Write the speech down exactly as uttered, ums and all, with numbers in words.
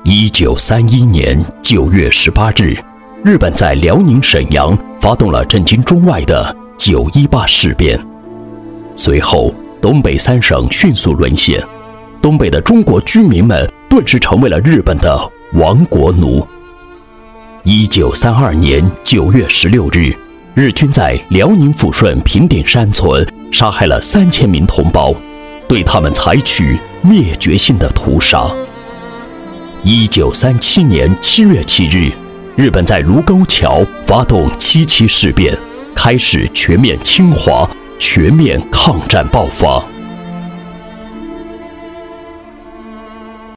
一九三一年九月十八日，日本在辽宁沈阳发动了震惊中外的九一八事变。随后，东北三省迅速沦陷，东北的中国居民们顿时成为了日本的亡国奴。一九三二年九月十六日，日军在辽宁抚顺平顶山村杀害了三千名同胞，对他们采取灭绝性的屠杀。一九三七年七月七日，日本在卢沟桥发动七七事变，开始全面侵华，全面抗战爆发。